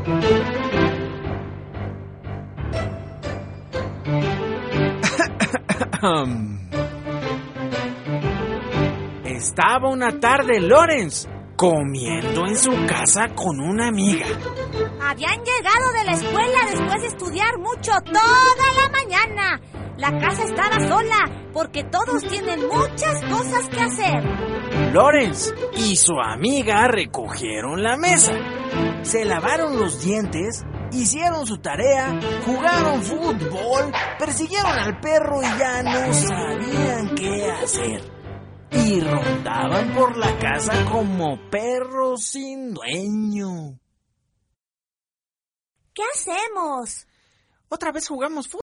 Estaba una tarde Lawrence comiendo en su casa con una amiga. Habían llegado de la escuela después de estudiar mucho toda la mañana. La casa estaba sola porque todos tienen muchas cosas que hacer. Lawrence y su amiga recogieron la mesa, se lavaron los dientes, hicieron su tarea, jugaron fútbol, persiguieron al perro y ya no sabían qué hacer. Y rondaban por la casa como perros sin dueño. ¿Qué hacemos? Otra vez jugamos fútbol.